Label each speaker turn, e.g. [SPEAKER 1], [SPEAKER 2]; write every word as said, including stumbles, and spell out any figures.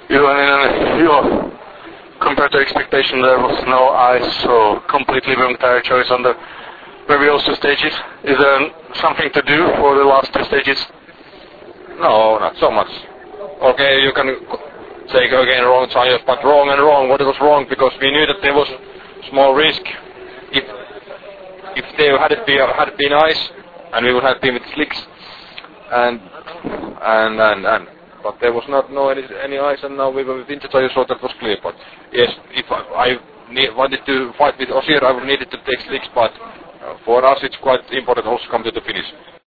[SPEAKER 1] Even in your compared to expectation, there was no ice, so completely wrong tire choice on the previous two stages. Is there something to do for the last two stages?
[SPEAKER 2] No, not so much. Okay, you can take again wrong tires, but wrong and wrong. What was wrong? Because we knew that there was small risk. If if there had been had been ice, and we would have been with slicks, and and and and. But there was not no any, any ice, and now we were with winter tires, so that was clear. But yes, if I, I need, wanted to fight with Osier, I would needed to take slicks. But uh, for us, it's quite important also come to the finish.